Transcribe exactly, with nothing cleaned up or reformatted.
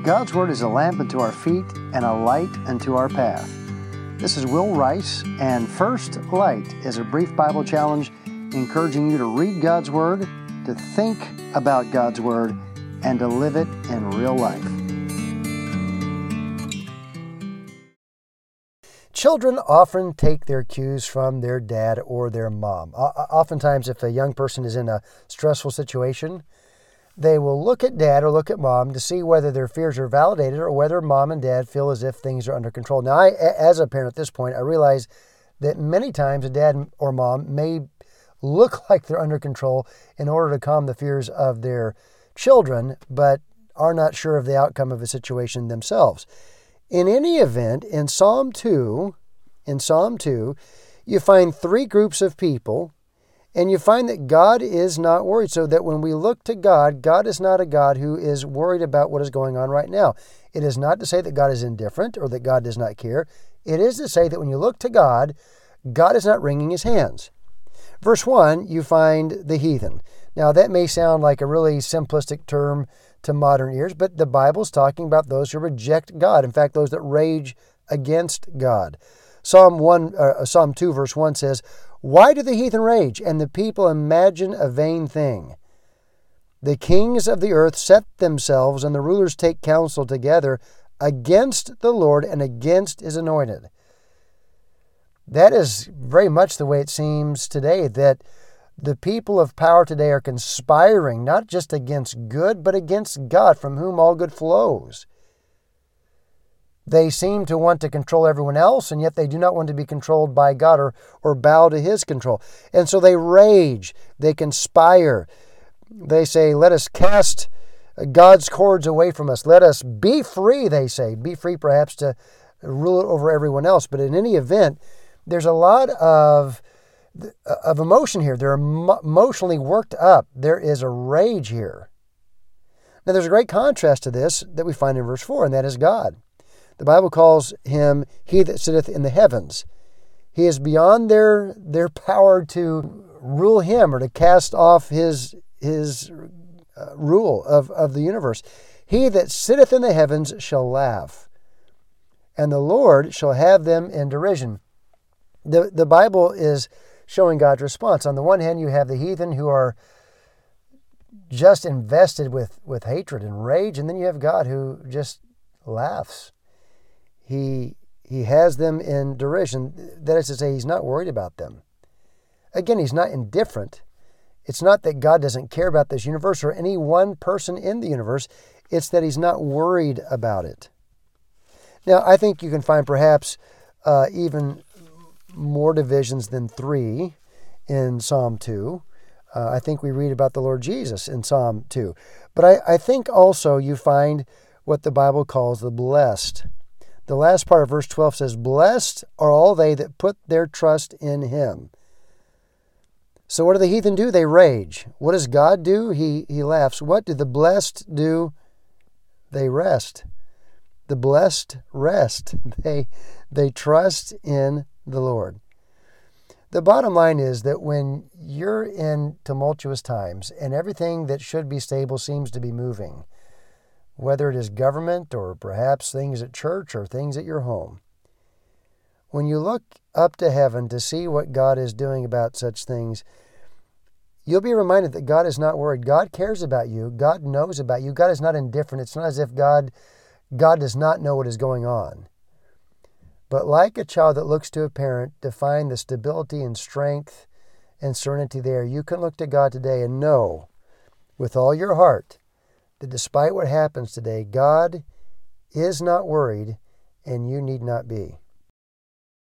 God's Word is a lamp unto our feet and a light unto our path. This is Will Rice, and First Light is a brief Bible challenge encouraging you to read God's Word, to think about God's Word, and to live it in real life. Children often take their cues from their dad or their mom. Oftentimes, if a young person is in a stressful situation, they will look at dad or look at mom to see whether their fears are validated or whether mom and dad feel as if things are under control. Now, I, as a parent at this point, I realize that many times a dad or mom may look like they're under control in order to calm the fears of their children, but are not sure of the outcome of a situation themselves. In any event, in Psalm two, in Psalm two, you find three groups of people, and you find that God is not worried. So that when we look to God, God is not a God who is worried about what is going on right now. It is not to say that God is indifferent or that God does not care. It is to say that when you look to God, God is not wringing his hands. Verse one, you find the heathen. Now, that may sound like a really simplistic term to modern ears, but the Bible's talking about those who reject God. In fact, those that rage against God. Psalm one, uh, Psalm two, verse one says, "Why do the heathen rage, and the people imagine a vain thing? The kings of the earth set themselves, and the rulers take counsel together against the Lord and against his anointed." That is very much the way it seems today, that the people of power today are conspiring not just against good, but against God, from whom all good flows. They seem to want to control everyone else, and yet they do not want to be controlled by God or, or bow to his control. And so they rage, they conspire. They say, let us cast God's cords away from us. Let us be free, they say. Be free perhaps to rule over everyone else. But in any event, there's a lot of, of emotion here. They're emotionally worked up. There is a rage here. Now there's a great contrast to this that we find in verse four, and that is God. The Bible calls him he that sitteth in the heavens. He is beyond their their power to rule him or to cast off his, his uh, rule of, of the universe. He that sitteth in the heavens shall laugh, and the Lord shall have them in derision. The, the Bible is showing God's response. On the one hand, you have the heathen who are just invested with, with hatred and rage, and then you have God who just laughs. He he has them in derision. That is to say, he's not worried about them. Again, he's not indifferent. It's not that God doesn't care about this universe or any one person in the universe. It's that he's not worried about it. Now, I think you can find perhaps uh, even more divisions than three in Psalm two. Uh, I think we read about the Lord Jesus in Psalm two. But I, I think also you find what the Bible calls the blessed. The last part of verse twelve says, "Blessed are all they that put their trust in him." So what do the heathen do? They rage. What does God do? He, he laughs. What do the blessed do? They rest. The blessed rest. They, they trust in the Lord. The bottom line is that when you're in tumultuous times and everything that should be stable seems to be moving, whether it is government or perhaps things at church or things at your home, when you look up to heaven to see what God is doing about such things, you'll be reminded that God is not worried. God cares about you. God knows about you. God is not indifferent. It's not as if God, God does not know what is going on. But like a child that looks to a parent to find the stability and strength and serenity there, you can look to God today and know with all your heart that despite what happens today, God is not worried and you need not be.